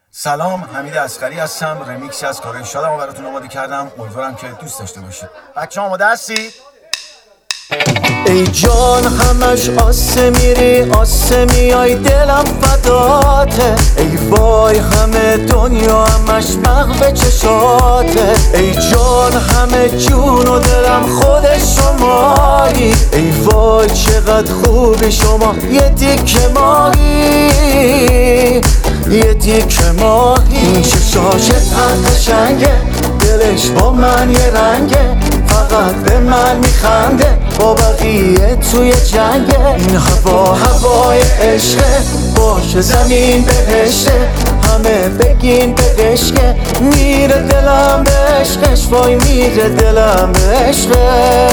سلام، حمید اصغری هستم. رمیکسی از کارهای شادم براتون آماده کردم. امیدوارم که دوست داشته باشید. بچه‌ها آماده هستید؟ ای جان همش آسه میری آسه میای دلم فداته، ای وای همه دنیا همش مغب چشاته، ای جان همه جون و دلم خود شمایی، ای وای چقدر خوبی شما یه دیگه ماهی، یه دیگه ماهی. چشاشت قشنگه، دلش با من یه رنگه، فقط به من میخنده، با بقیه توی جنگه. این هوا هوای عشقه، باشه زمین بهشته، همه بگین به عشقه، میره دلم به عشقش، وای میره دلم به عشقه.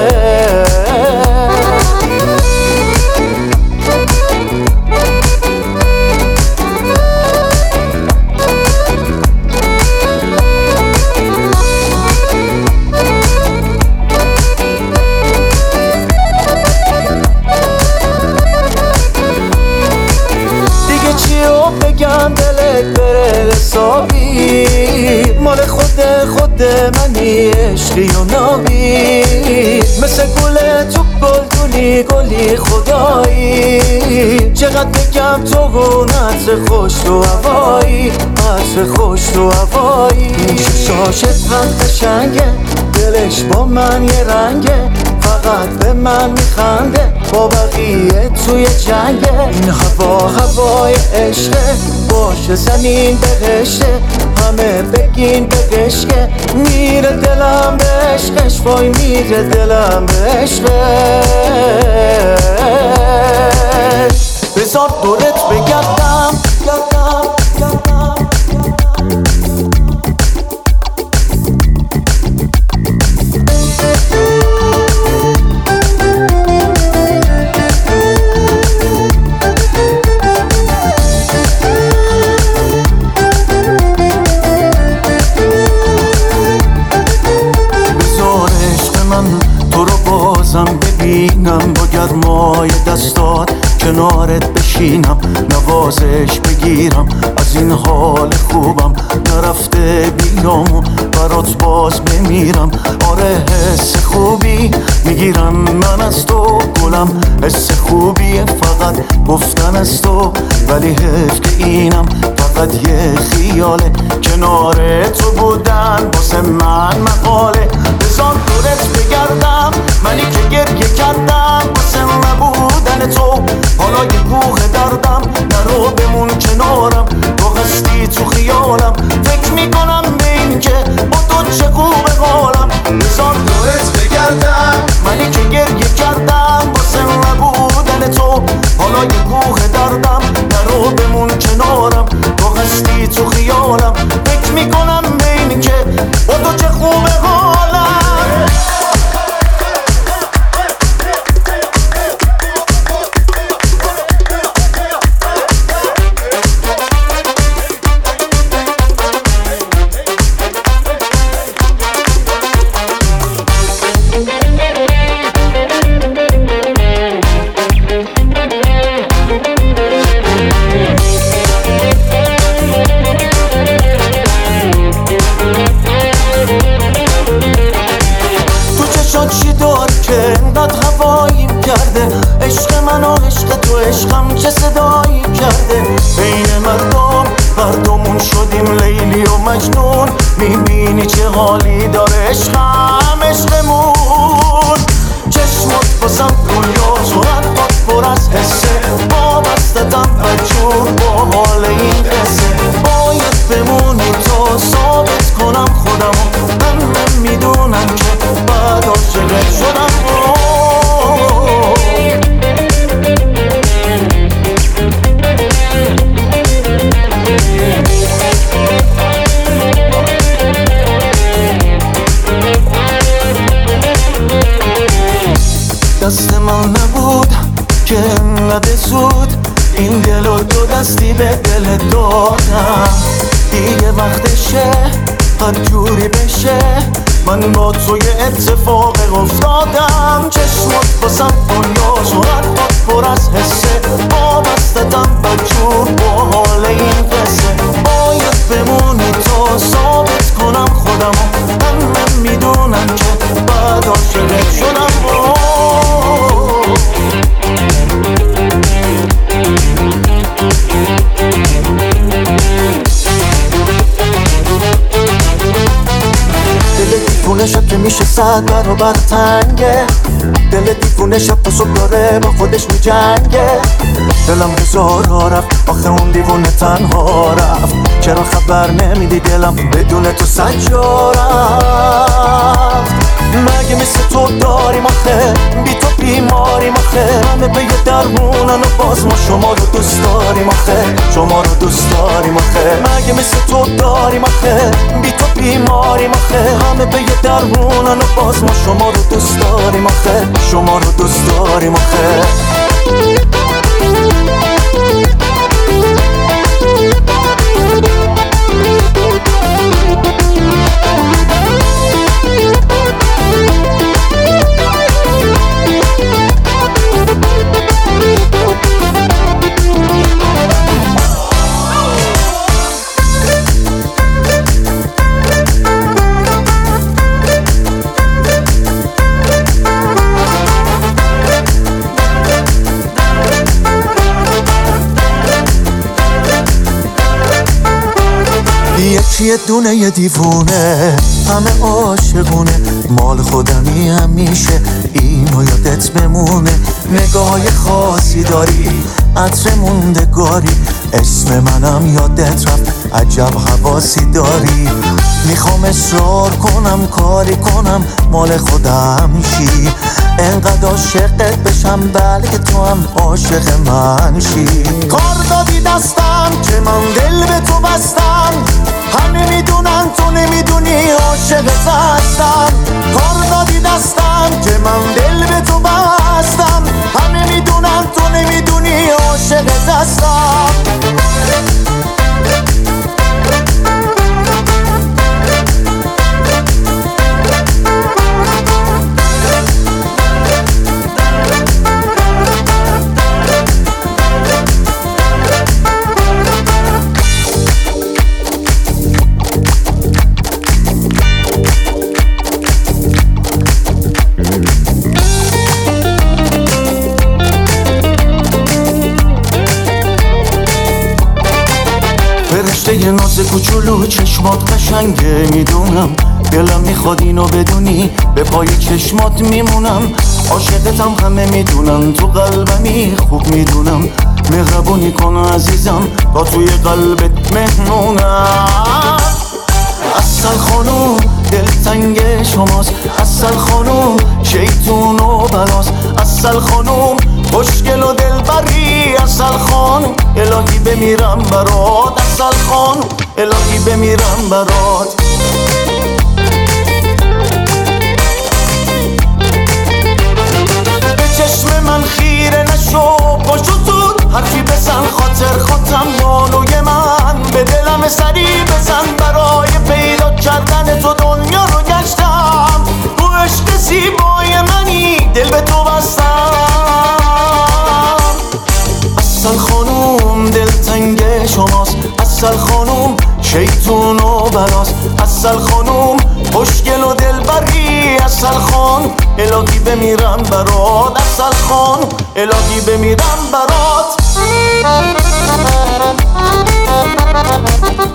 بگم دلت بره حسابی، مال خود منی عشقی و نابی، مثل گل تو گلی خدایی، چقدر بگم تو اون عطر خوش تو هوایی، عطر خوش تو هوایی. شاشت قشنگه، دلش با من یه رنگه، فقط به من میخنده، با بقیه توی جنگه. این هوا هوای عشقه، باشه زمین بهشته، همه بگین به عشقه، میره دلم به عشقش، وای میره دلم به عشقش. بذار دورت بگردم ببینم، با گرمای دستات کنارت بشینم، نوازش بگیرم از این حال خوبم، نرفته بیامو برات باز بمیرم. آره حس خوبی میگیرم من از تو گلم، حس خوبیه فقط گفتن از تو، ولی حیف که اینم فقط یه خیاله، کنار تو بودن واسه من مقاله. بذار دورت بگردم، منی که گریه کردم واسه نبودن تو، حالا یه کوه دردم، نرو بمون کنارم، تو هستی تو خیالم، فکر میکنم به این که با تو چه خوبه حالم. بذار دورت بگردم، منی که گریه کردم واسه نبودن تو، حالا یه کوه دردم، نرو بمون کنارم، تو هستی تو خیالم، فکر میکنم به این که با تو چه خوبه حالم. چی دار که انقدر هواییم کرده، عشق من و عشق تو، عشقم چه صدایی کرده، بین مردمون شدیم لیلی و مجنون، میبینی چه حالی داره عشقم عشقمون. چشمات بازم دنیا و حرفات پر از حسه، وابستتم بدجور با حال این قصه، باید بمونی تا ثابت کنم خودمو، من میدونم که بعد عاشقت شدم. دست من نبود که انقدر زود این دل و دو دستی به دل دادم، دیگه وقتشه هر جوری بشه، من با توی اتفاق افتادم. چشمات بازم دنیا و حرفات پر از حسه، وابستتم بدجور با حال این قصه، همیشه 100 برابر تنگه. دل دیوونه شب تا صبح داره با خودش میجنگه. دلم هزارا رفت آخه اون دیوونه تنها رفت. چرا خبر نمیدی دلم بدون تو سجا رفت؟ مگه مثل تو داریم آخه بی تو بیماریم آخه. همه به یه درمونن و باز ما شما رو دوست داریم آخه. شما رو دوست داریم آخه. مگه مثل تو داریم آخه بی تو بیماریم آخه. همه به یه درمونن و باز ما شما رو دوست داریم آخه. شما رو دوست داریم آخه. یه دونه یه دیوونه همه عاشقونه. مال خودمی همیشه اینو یادت بمونه. نگاهی خاصی داری عطر موندگاری. اسم منم یادت رفت عجب حواسی داری. میخوام اصرار کنم کاری کنم مال خودم شی. انقدر عاشقت بشم بلکه تو هم عاشق من شی. کار دادی دستم که من دل به تو بستم. همه میدونن تو نمیدونی عاشقت هستم. کار دادی دستم که من دل به تو بستم. همه میدونن تو نمیدونی عاشقت هستم. فرشته ناز کوچولو چشمات قشنگه میدونم. دلم میخواد اینو بدونی به پای چشمات میمونم. عاشقتم همه میدونن تو قلبمی خوب میدونم. مهربونی کن عزیزم تا توی قلبت مهمونم. اصل خانوم دلتنگ شماست. اصل خانوم شیطون و بلاست. اصل خانوم خوشگل و دلبری. اصل خانوم الهی بمیرم برات. اصل خانوم الهی بمیرم برات. به چشم من خیره نشو پاشو زود حرفی بزن. خاطر خودم بانوی من به دلم سری بزن. برای پیدا کردن تو دنیا رو گشتم. تو عشق زیبای منی دل به تو بستم. اصل خانوم دلتنگ شماست. اصل خانوم شیطون و بلاست. اصل خانوم خوشگل و دلبری. اصل خانوم الهی بمیرم برات. اصل خانوم الهی بمیرم برات.